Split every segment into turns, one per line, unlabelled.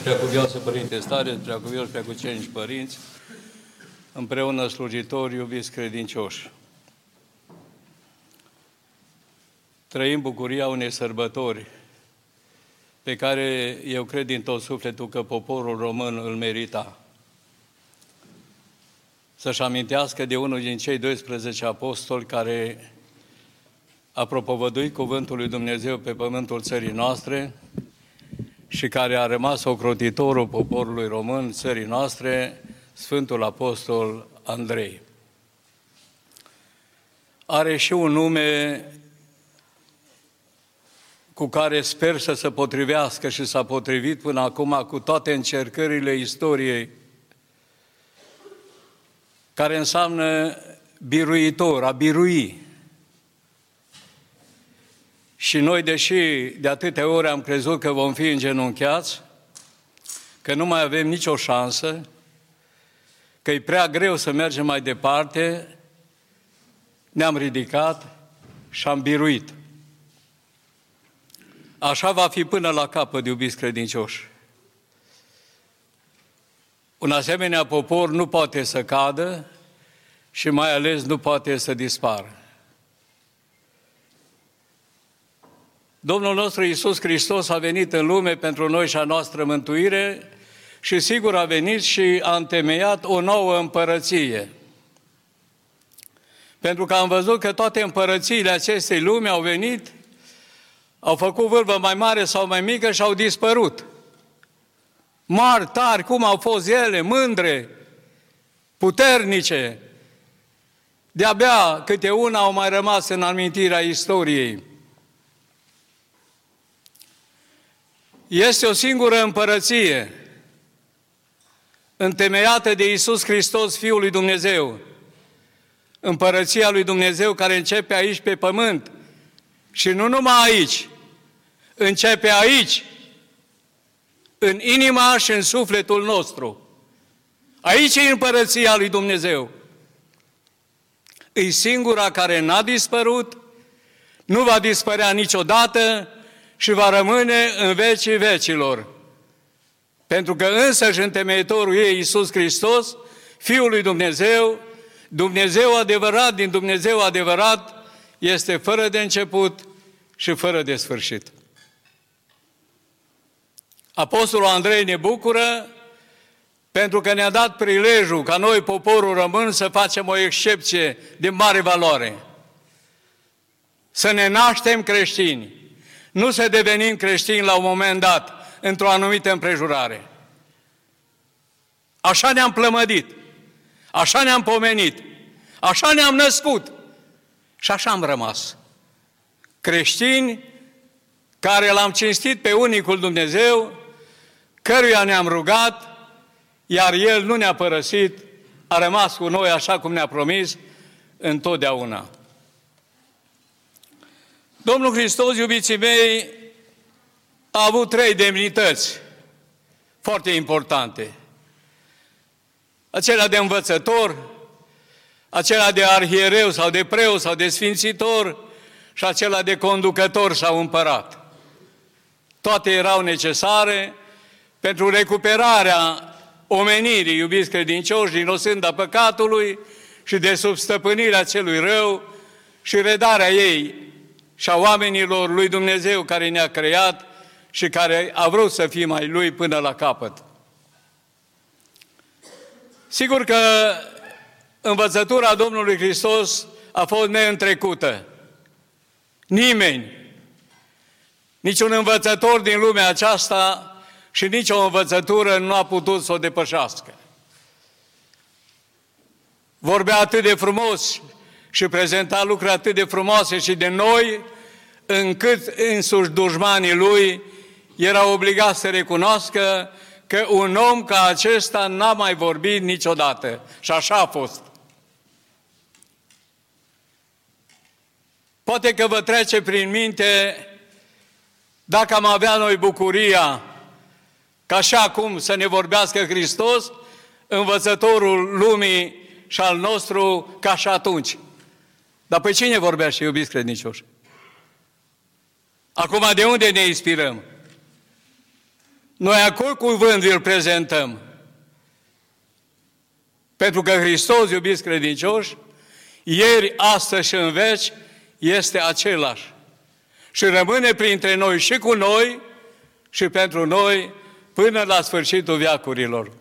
Preacuvioasă Părinte Stare, preacuvioși, preacucenici părinți, împreună slujitori, iubiți credincioși. Trăim bucuria unei sărbători pe care eu cred din tot sufletul că poporul român îl merita. Să-și amintească de unul din cei 12 apostoli care a propovăduit cuvântul lui Dumnezeu pe pământul țării noastre și care a rămas ocrotitorul poporului român, țării noastre, Sfântul Apostol Andrei. Are și un nume cu care sper să se potrivească și s-a potrivit până acum cu toate încercările istoriei, care înseamnă biruitor, a birui. Și noi, deși de atâtea ori am crezut că vom fi îngenunchiați, că nu mai avem nicio șansă, că e prea greu să mergem mai departe, ne-am ridicat și am biruit. Așa va fi până la capăt, iubiți credincioși. Un asemenea popor nu poate să cadă și mai ales nu poate să dispară. Domnul nostru Iisus Hristos a venit în lume pentru noi și a noastră mântuire și sigur a venit și a întemeiat o nouă împărăție. Pentru că am văzut că toate împărățiile acestei lumi au venit, au făcut vârvă mai mare sau mai mică și au dispărut. Mari, tari, cum au fost ele, mândre, puternice, de-abia câte una au mai rămas în amintirea istoriei. Este o singură împărăție, întemeiată de Iisus Hristos, Fiul lui Dumnezeu. Împărăția lui Dumnezeu care începe aici pe pământ și nu numai aici, începe aici, în inima și în sufletul nostru. Aici e împărăția lui Dumnezeu. E singura care n-a dispărut, nu va dispărea niciodată și va rămâne în vecii vecilor. Pentru că însăși întemeitorul ei, Iisus Hristos, Fiul lui Dumnezeu, Dumnezeu adevărat din Dumnezeu adevărat, este fără de început și fără de sfârșit. Apostolul Andrei ne bucură pentru că ne-a dat prilejul ca noi, poporul român, să facem o excepție de mare valoare. Să ne naștem creștini, nu să devenim creștini la un moment dat, într-o anumită împrejurare. Așa ne-am plămădit, așa ne-am pomenit, așa ne-am născut și așa am rămas. Creștini care l-am cinstit pe unicul Dumnezeu, căruia ne-am rugat, iar El nu ne-a părăsit, a rămas cu noi așa cum ne-a promis întotdeauna. Domnul Hristos, iubiții mei, a avut 3 demnități foarte importante. Acela de învățător, acela de arhiereu sau de preot sau de sfințitor și acela de conducător sau împărat. Toate erau necesare pentru recuperarea omenirii, iubiți credincioși, din osânda păcatului și de sub stăpânirea celui rău și redarea ei și a oamenilor lui Dumnezeu care ne-a creat și care a vrut să fim ai Lui până la capăt. Sigur că învățătura Domnului Hristos a fost neîntrecută. Nimeni, niciun învățător din lumea aceasta și nicio învățătură nu a putut să o depășească. Vorbea atât de frumos și prezenta lucruri atât de frumoase și de noi, încât însuși dușmanii lui erau obligați să recunoască că un om ca acesta n-a mai vorbit niciodată. Și așa a fost. Poate că vă trece prin minte, dacă am avea noi bucuria ca așa acum să ne vorbească Hristos, învățătorul lumii și al nostru, ca și atunci. Dar pe cine vorbea și iubiți credincioși? Acum de unde ne inspirăm? Noi acolo cuvânt îl prezentăm. Pentru că Hristos, iubiți credincioși, ieri, astăzi și în veci, este același. Și rămâne printre noi și cu noi și pentru noi până la sfârșitul veacurilor.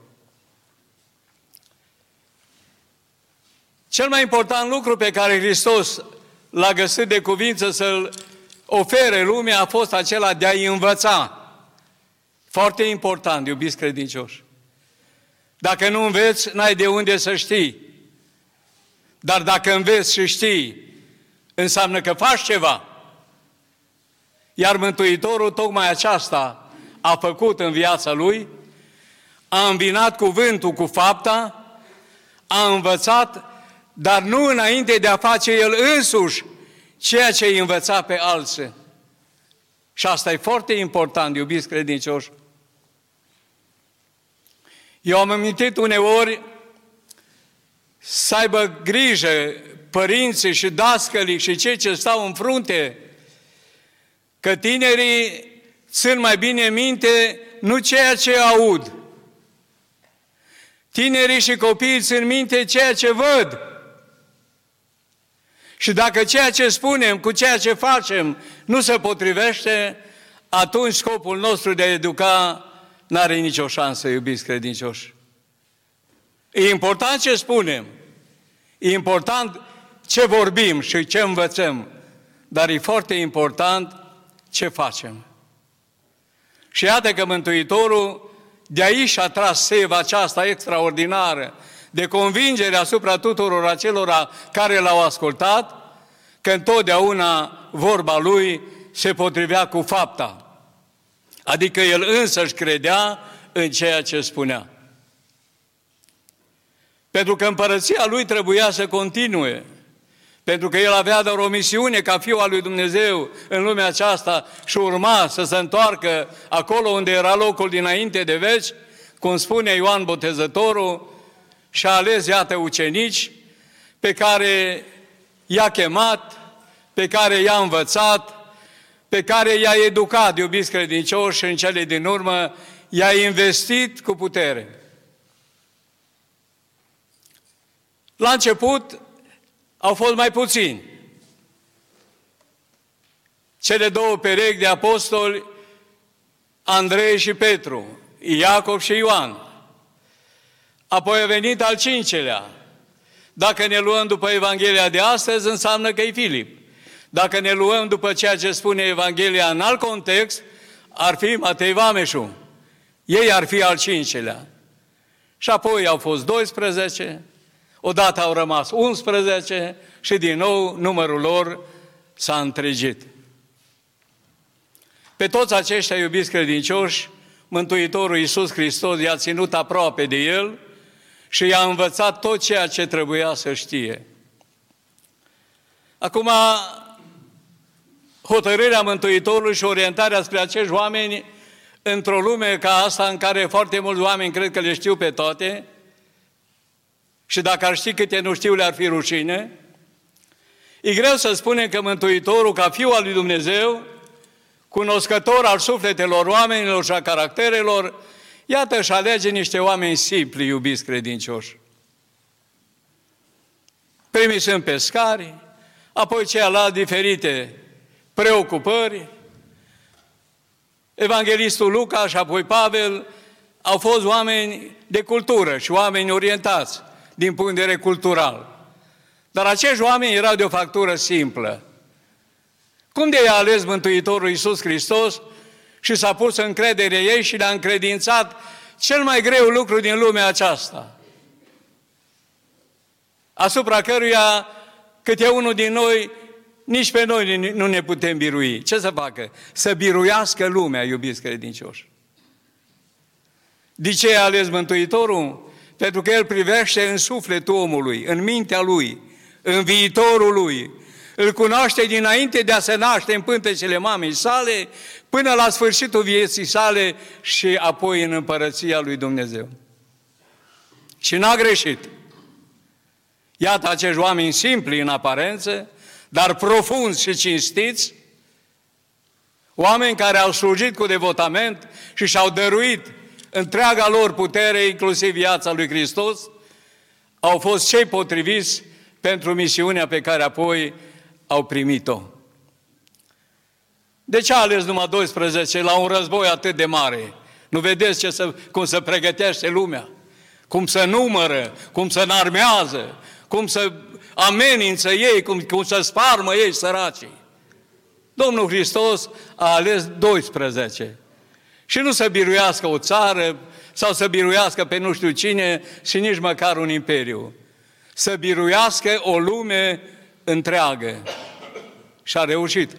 Cel mai important lucru pe care Hristos l-a găsit de cuvință să-l ofere lumea a fost acela de a-i învăța. Foarte important, iubiți credincioși. Dacă nu înveți, n-ai de unde să știi. Dar dacă înveți și știi, înseamnă că faci ceva. Iar Mântuitorul tocmai aceasta a făcut în viața Lui, a îmbinat cuvântul cu fapta, a învățat, dar nu înainte de a face El însuși ceea ce îi învăța pe alții. Și asta e foarte important, iubiți credincioși. Eu am amintit uneori să aibă grijă părinții și dascălii și cei ce stau în frunte, că tinerii țin mai bine minte nu ceea ce aud. Tinerii și copiii țin minte ceea ce văd. Și dacă ceea ce spunem cu ceea ce facem nu se potrivește, atunci scopul nostru de a educa n-are nicio șansă, iubiți credincioși. E important ce spunem, e important ce vorbim și ce învățăm, dar e foarte important ce facem. Și iată că Mântuitorul de aici a tras seva aceasta extraordinară de convingere asupra tuturor acelora care l-au ascultat, că întotdeauna vorba lui se potrivea cu fapta. Adică el însăși credea în ceea ce spunea. Pentru că împărăția lui trebuia să continue, pentru că el avea doar o misiune ca Fiul al lui Dumnezeu în lumea aceasta și urma să se întoarcă acolo unde era locul dinainte de veci, cum spune Ioan Botezătorul, și-a ales, iată, ucenici pe care i-a chemat, pe care i-a învățat, pe care i-a educat, iubiți credincioși, și în cele din urmă i-a investit cu putere. La început au fost mai puțini. Cele două perechi de apostoli, Andrei și Petru, Iacov și Ioan. Apoi a venit al cincelea. Dacă ne luăm după Evanghelia de astăzi, înseamnă că e Filip. Dacă ne luăm după ceea ce spune Evanghelia în alt context, ar fi Matei Vameșu. Ei ar fi al cincelea. Și apoi au fost 12, odată au rămas 11 și din nou numărul lor s-a întregit. Pe toți aceștia, iubiți credincioși, Mântuitorul Iisus Hristos i-a ținut aproape de El și i-a învățat tot ceea ce trebuia să știe. Acum, hotărârea Mântuitorului și orientarea spre acești oameni într-o lume ca asta în care foarte mulți oameni cred că le știu pe toate și dacă ar ști câte nu știu, le-ar fi rușine, e greu să spunem că Mântuitorul, ca Fiul al lui Dumnezeu, cunoscător al sufletelor oamenilor și a caracterelor, iată își alege niște oameni simpli, iubiți credincioși. Primii sunt pescari, apoi ceilalți diferite preocupări. Evanghelistul Luca și apoi Pavel au fost oameni de cultură și oameni orientați din punct de vedere cultural. Dar acești oameni erau de o factură simplă. Cum de i-a ales Mântuitorul Iisus Hristos și s-a pus încredere ei și le-a încredințat cel mai greu lucru din lumea aceasta, asupra căruia câte unul din noi, nici pe noi nu ne putem birui. Ce să facă? Să biruiască lumea, iubiți credincioși. De ce i-a ales Mântuitorul? Pentru că El privește în sufletul omului, în mintea lui, în viitorul lui. Îl cunoaște dinainte de a se naște în pântecele mamei sale, până la sfârșitul vieții sale și apoi în împărăția lui Dumnezeu. Și n-a greșit. Iată acești oameni simpli în aparență, dar profunzi și cinstiți, Oameni care au slujit cu devotament și și-au dăruit întreaga lor putere, inclusiv viața lui Hristos, au fost cei potriviți pentru misiunea pe care apoi au primit-o. De ce a ales numai 12 la un război atât de mare? Nu vedeți cum se pregătește lumea? Cum se numără, cum se înarmează, cum se amenință ei, cum se sparmă ei săracii. Domnul Hristos a ales 12. Și nu să biruiască o țară sau să biruiască pe nu știu cine și nici măcar un imperiu. Să biruiască o lume întreagă. Și a reușit.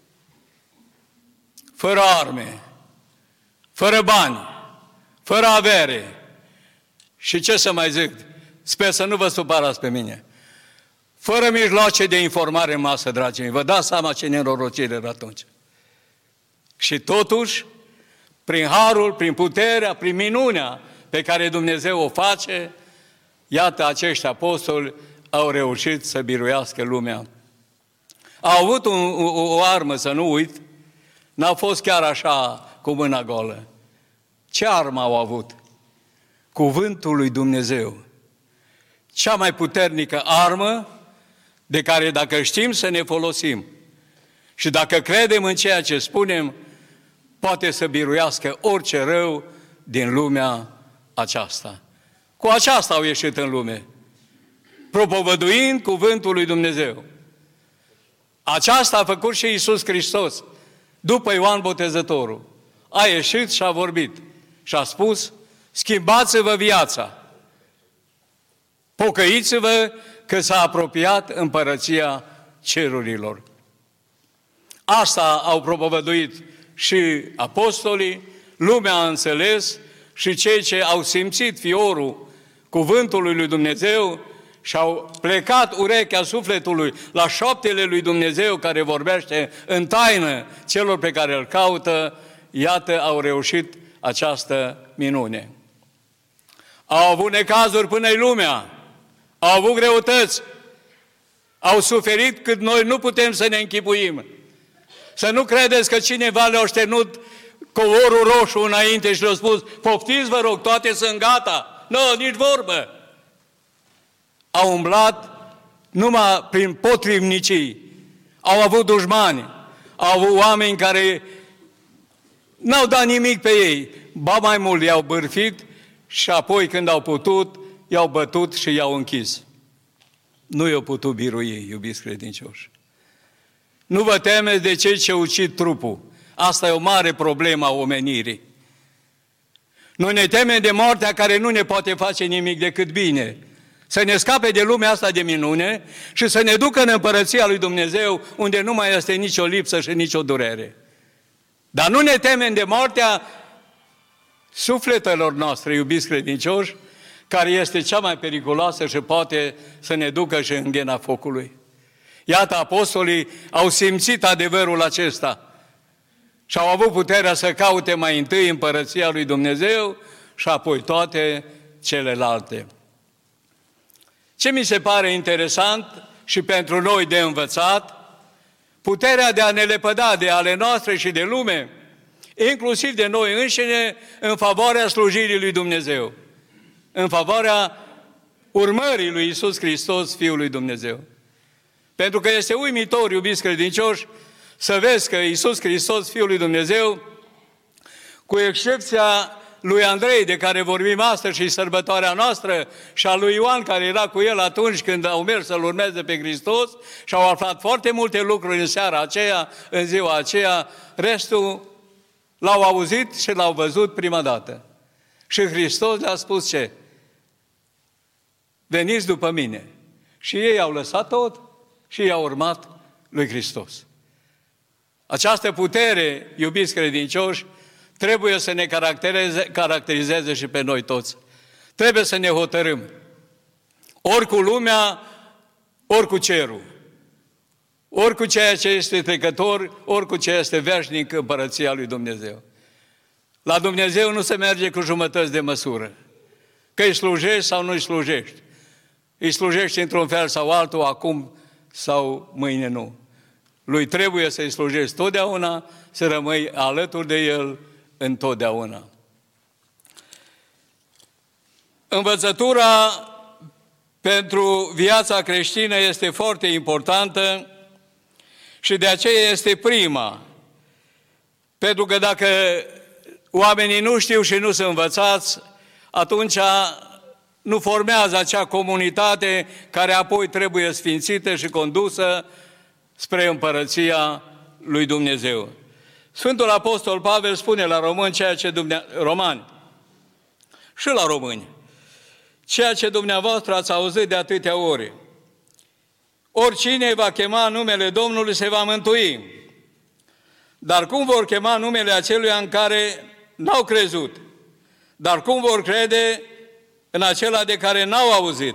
Fără arme, fără bani, fără avere. Și ce să mai zic? Sper să nu vă supărați pe mine. Fără mijloace de informare în masă, dragii mei. Vă dați seama ce nenorocire era atunci. Și totuși, prin harul, prin puterea, prin minunea pe care Dumnezeu o face, iată, acești apostoli au reușit să biruiască lumea. Au avut o armă, să nu uit, n-a fost chiar așa cu mâna golă. Ce armă au avut? Cuvântul lui Dumnezeu. Cea mai puternică armă de care dacă știm să ne folosim și dacă credem în ceea ce spunem, poate să biruiască orice rău din lumea aceasta. Cu aceasta au ieșit în lume, propovăduind cuvântul lui Dumnezeu. Aceasta a făcut și Iisus Hristos, după Ioan Botezătorul. A ieșit și a vorbit și a spus, schimbați-vă viața, pocăiți-vă că s-a apropiat împărăția cerurilor. Asta au propovăduit și apostolii, lumea a înțeles și cei ce au simțit fiorul cuvântului lui Dumnezeu și-au plecat urechea sufletului la șoaptele lui Dumnezeu care vorbește în taină celor pe care îl caută, iată, au reușit această minune. Au avut necazuri până-i lumea, au avut greutăți, au suferit cât noi nu putem să ne închipuim. Să nu credeți că cineva le-a șternut covorul roșu înainte și le-a spus, poftiți vă rog, toate sunt gata. Nu, nici vorbă. Au umblat numai prin potrivnicii. Au avut dușmani, au avut oameni care n-au dat nimic pe ei. Ba mai mult i-au bârfit și apoi când au putut, i-au bătut și i-au închis. Nu i-au putut birui, iubiți credincioși. Nu vă temeți de cei ce ucid trupul. Asta e o mare problemă a omenirii. Noi ne temem de moartea care nu ne poate face nimic decât bine. Să ne scape de lumea asta de minune și să ne ducă în împărăția lui Dumnezeu, unde nu mai este nicio lipsă și nicio durere. Dar nu ne temem de moartea sufletelor noastre, iubiți credincioși, care este cea mai periculoasă și poate să ne ducă și în ghena focului. Iată, apostolii au simțit adevărul acesta și au avut puterea să caute mai întâi împărăția lui Dumnezeu și apoi toate celelalte. Ce mi se pare interesant și pentru noi de învățat, puterea de a ne lepăda de ale noastre și de lume, inclusiv de noi înșine, în favoarea slujirii lui Dumnezeu, în favoarea urmării lui Iisus Hristos, Fiul lui Dumnezeu. Pentru că este uimitor, iubiți credincioși, să vezi că Iisus Hristos, Fiul lui Dumnezeu, cu excepția lui Andrei, de care vorbim astăzi și sărbătoarea noastră, și a lui Ioan, care era cu el atunci când au mers să-L urmeze pe Hristos și au aflat foarte multe lucruri în seara aceea, în ziua aceea, restul l-au auzit și l-au văzut prima dată. Și Hristos le-a spus ce? Veniți după mine. Și ei au lăsat tot și i-au urmat lui Hristos. Această putere, iubiți credincioși, trebuie să ne caracterizeze și pe noi toți. Trebuie să ne hotărâm. Ori cu lumea, ori cu cerul. Ori cu ceea ce este trecător, ori cu ceea ce este veșnic, împărăția lui Dumnezeu. La Dumnezeu nu se merge cu jumătăți de măsură. Că îi slujești sau nu îi slujești. Îi slujești într-un fel sau altul, acum sau mâine nu. lui trebuie să-i slujești totdeauna, să rămâi alături de el întotdeauna. Învățătura pentru viața creștină este foarte importantă și de aceea este prima. Pentru că dacă oamenii nu știu și nu sunt învățați, atunci nu formează acea comunitate care apoi trebuie sfințită și condusă spre împărăția lui Dumnezeu. Sfântul Apostol Pavel spune la romani și la români, ceea ce dumneavoastră ați auzit de atâtea ori. Oricine va chema numele Domnului se va mântui. Dar cum vor chema numele aceluia în care n-au crezut? Dar cum vor crede în acela de care n-au auzit?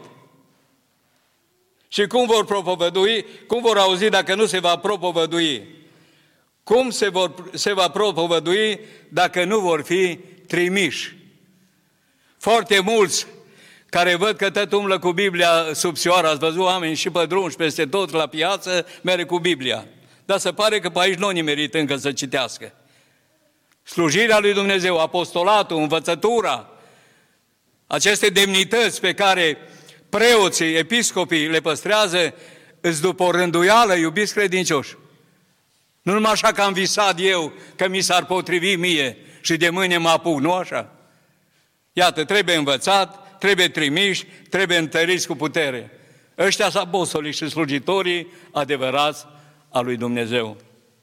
Și cum vor propovădui? Cum vor auzi dacă nu se va propovădui? Cum se va propovădui dacă nu vor fi trimiși? Foarte mulți care văd că tot umblă cu Biblia sub picioare, ați văzut oameni și pe drum și peste tot la piață, merg cu Biblia. Dar se pare că pe aici nu nimerit încă să citească. Slujirea lui Dumnezeu, apostolatul, învățătura, aceste demnități pe care preoții, episcopii le păstrează, îți după o rânduială, iubiți credincioși. Nu numai așa că am visat eu că mi s-ar potrivi mie și de mâine mă apuc, nu așa? Iată, trebuie învățat, trebuie trimiși, trebuie întăriți cu putere. Ăștia sunt apostolii și slujitorii adevărați a lui Dumnezeu.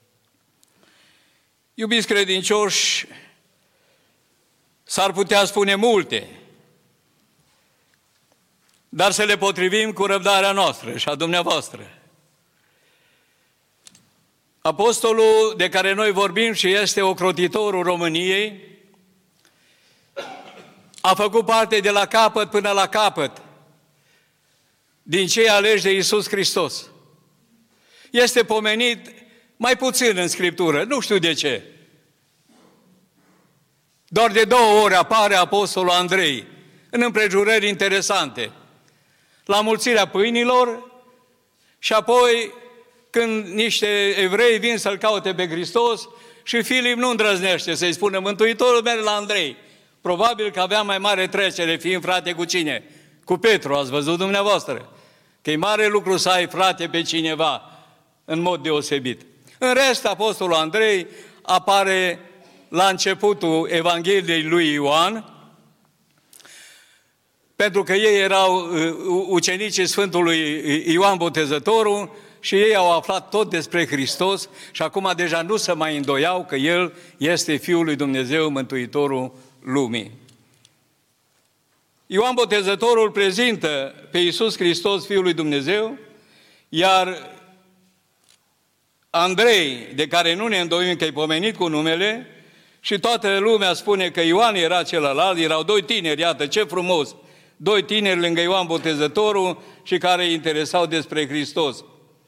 Iubiți credincioși, s-ar putea spune multe, dar să le potrivim cu răbdarea noastră și a dumneavoastră. Apostolul de care noi vorbim și este ocrotitorul României, a făcut parte de la capăt până la capăt din cei aleși de Iisus Hristos. Este pomenit mai puțin în Scriptură, nu știu de ce. Doar de 2 ori apare apostolul Andrei, în împrejurări interesante, la mulțirea pâinilor și apoi când niște evrei vin să-L caute pe Hristos și Filip nu îndrăznește să-i spună, Mântuitorul merge la Andrei. Probabil că avea mai mare trecere, fiind frate cu cine? Cu Petru, ați văzut dumneavoastră. Că e mare lucru să ai frate pe cineva, în mod deosebit. În rest, apostolul Andrei apare la începutul Evangheliei lui Ioan, pentru că ei erau ucenicii Sfântului Ioan Botezătorul și ei au aflat tot despre Hristos și acum deja nu se mai îndoiau că El este Fiul lui Dumnezeu, Mântuitorul lumii. Ioan Botezătorul prezintă pe Iisus Hristos, Fiul lui Dumnezeu, iar Andrei, de care nu ne îndoim că e pomenit cu numele, și toată lumea spune că Ioan era celălalt, erau 2 tineri, iată ce frumos, 2 tineri lângă Ioan Botezătorul și care îi interesau despre Hristos.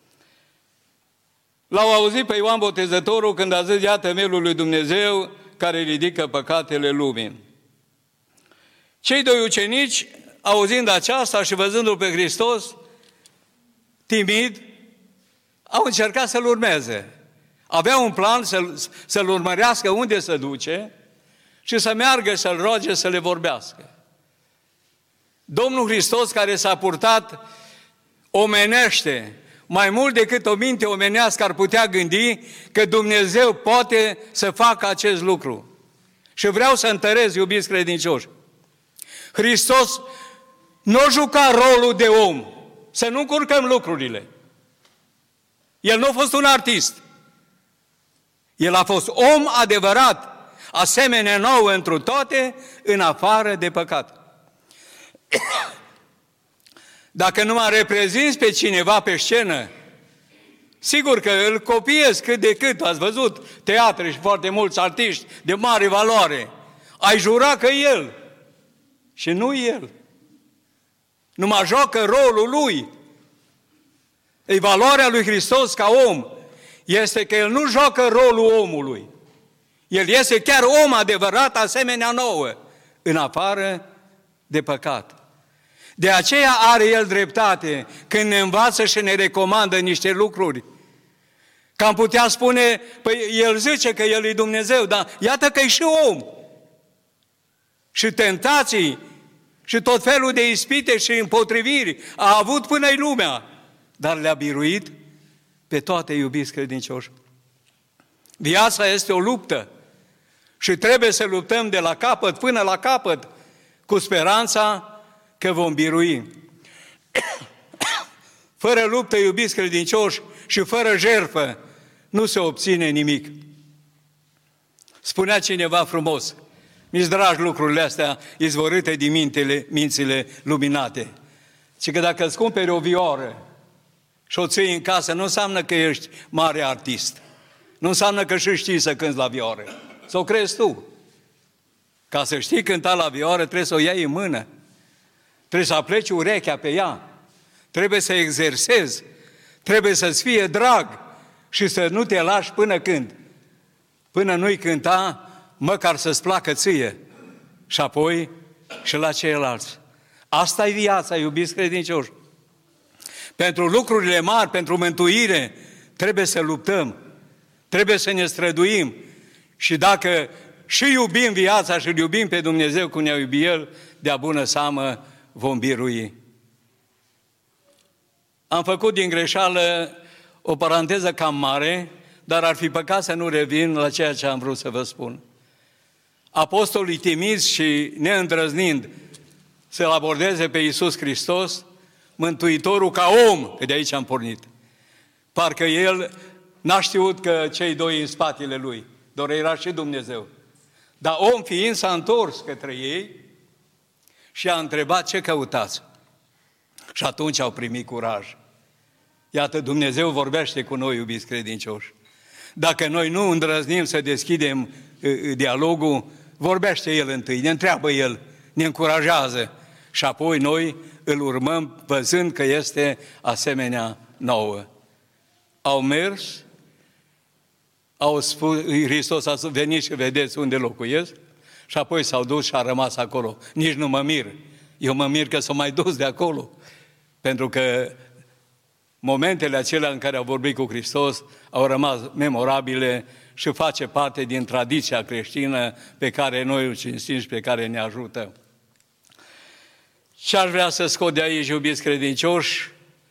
L-au auzit pe Ioan Botezătorul când a zis, iată mielul lui Dumnezeu care ridică păcatele lumii. Cei 2 ucenici, auzind aceasta și văzându-L pe Hristos, timid, au încercat să-L urmeze. Aveau un plan să-L urmărească unde se duce și să meargă să-L roage să le vorbească. Domnul Hristos, care s-a purtat omenește, mai mult decât o minte omenească ar putea gândi că Dumnezeu poate să facă acest lucru. Și vreau să întăresc, iubiți credincioși, Hristos nu juca rolul de om, să nu încurcăm lucrurile. El nu a fost un artist. El a fost om adevărat, asemenea nouă întru toate, în afară de păcat. Dacă nu mai reprezinți pe cineva pe scenă, sigur că îl copiezi cât de cât, ați văzut teatre și foarte mulți artiști de mare valoare. Ai jura că el și nu el. Numai joacă rolul lui. Ei, valoarea lui Hristos ca om este că el nu joacă rolul omului. El este chiar om adevărat, asemenea nouă, în afară de păcat. De aceea are El dreptate când ne învață și ne recomandă niște lucruri Că am putea spune, păi el zice că el e Dumnezeu, dar iată că e și om. Și tentații, și tot felul de ispite și împotriviri a avut până-i lumea, dar le-a biruit pe toate, iubiți credincioși. Viața este o luptă și trebuie să luptăm de la capăt până la capăt, cu speranța că vom birui. Fără luptă, iubiți credincioși, și fără jertfă, nu se obține nimic. Spunea cineva frumos, mi-s dragi lucrurile astea izvorâte din mințile luminate, ci că dacă îți cumperi o vioră și o ții în casă, nu înseamnă că ești mare artist. Nu înseamnă că și știi să cânți la vioră. Sau crezi tu? Ca să știi cânta la vioră, trebuie să o iei în mână. Trebuie să apleci urechea pe ea. Trebuie să exersezi. Trebuie să-ți fie drag și să nu te lași până când. Până nu-i cânta, măcar să-ți placă ție. Și apoi și la ceilalți. Asta e viața, iubiți credincioși. Pentru lucrurile mari, pentru mântuire, trebuie să luptăm. Trebuie să ne străduim. Și dacă și iubim viața și iubim pe Dumnezeu cum ne-a iubit El, de-a bună seamă vom birui. Am făcut din greșeală o paranteză cam mare, dar ar fi păcat să nu revin la ceea ce am vrut să vă spun. Apostolii timizi și neîndrăznind să-L abordeze pe Iisus Hristos, Mântuitorul ca om, că de aici am pornit. Parcă El n-a știut că cei doi în spatele Lui, doar era și Dumnezeu. Dar om fiind s-a întors către ei și a întrebat ce căutați. Și atunci au primit curaj. Iată, Dumnezeu vorbește cu noi, iubiți credincioși. Dacă noi nu îndrăznim să deschidem dialogul, vorbește El întâi, ne întreabă El, ne încurajează și apoi noi îl urmăm văzând că este asemenea nouă. Au mers, au spus, Hristos a venit și vedeți unde locuiesc și apoi s-au dus și a rămas acolo. Nici nu mă mir. Eu mă mir că s-au mai dus de acolo. Pentru că momentele acelea în care au vorbit cu Hristos au rămas memorabile și face parte din tradiția creștină pe care noi o cinstim și pe care ne ajută. Și aș vrea să scot de aici, iubiți credincioși,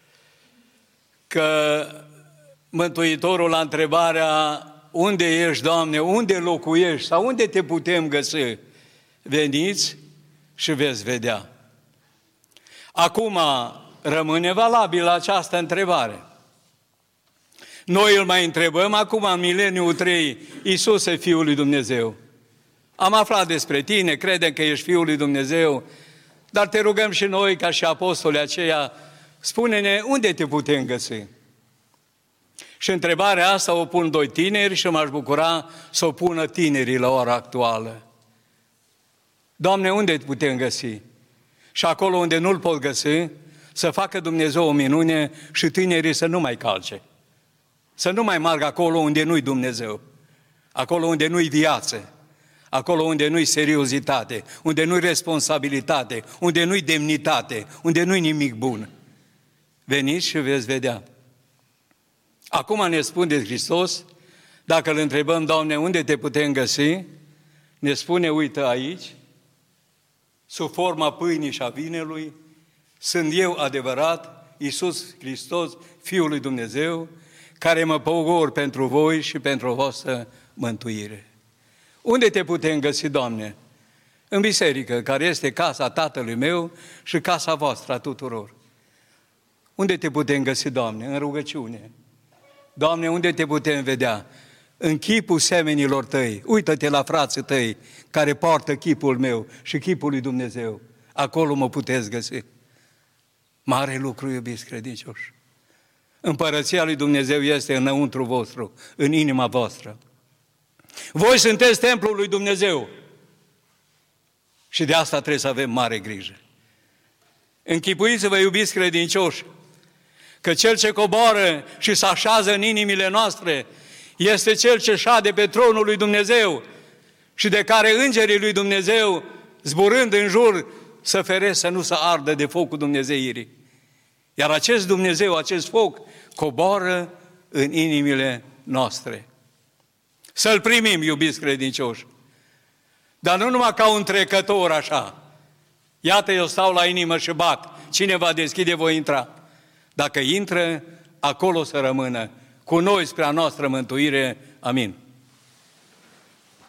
că Mântuitorul la întrebarea unde ești, Doamne, unde locuiești sau unde te putem găsi, veniți și veți vedea. Acum rămâne valabilă această întrebare. Noi îl mai întrebăm acum în mileniul 3, Iisuse, Fiul lui Dumnezeu. Am aflat despre tine, credem că ești Fiul lui Dumnezeu, dar te rugăm și noi, ca și apostolii aceia, spune-ne unde te putem găsi. Și întrebarea asta o pun doi tineri și m-aș bucura să o pună tinerii la ora actuală. Doamne, unde te putem găsi? Și acolo unde nu-L pot găsi, să facă Dumnezeu o minune și tinerii să nu mai calce. Să nu mai meargă acolo unde nu-i Dumnezeu. Acolo unde nu-i viață. Acolo unde nu-i seriozitate. Unde nu-i responsabilitate. Unde nu-i demnitate. Unde nu-i nimic bun. Veniți și veți vedea. Acum ne spune Hristos, dacă îl întrebăm, Doamne, unde te putem găsi? Ne spune, uită aici, sub forma pâinii și a vinelui, sunt eu adevărat, Iisus Hristos, Fiul lui Dumnezeu, care mă pogor pentru voi și pentru o voastră mântuire. Unde te putem găsi, Doamne? În biserică, care este casa Tatălui meu și casa voastră a tuturor. Unde te putem găsi, Doamne? În rugăciune. Doamne, unde te putem vedea? În chipul semenilor tăi. Uită-te la frații tăi care poartă chipul meu și chipul lui Dumnezeu. Acolo mă puteți găsi. Mare lucru, iubiți credincioși. Împărăția lui Dumnezeu este înăuntru vostru, în inima voastră. Voi sunteți templul lui Dumnezeu. Și de asta trebuie să avem mare grijă. Închipuiți-vă, iubiți credincioși, că Cel ce coboară și se așează în inimile noastre este Cel ce șade pe tronul lui Dumnezeu și de care îngerii lui Dumnezeu, zburând în jur, să feresc să nu se ardă de focul dumnezeirii. Iar acest Dumnezeu, acest foc, coboară în inimile noastre. Să-L primim, iubiți credincioși. Dar nu numai ca un trecător așa. Iată, eu stau la inimă și bat. Cine va deschide, voi intra. Dacă intră, acolo să rămână. Cu noi spre a noastră mântuire. Amin.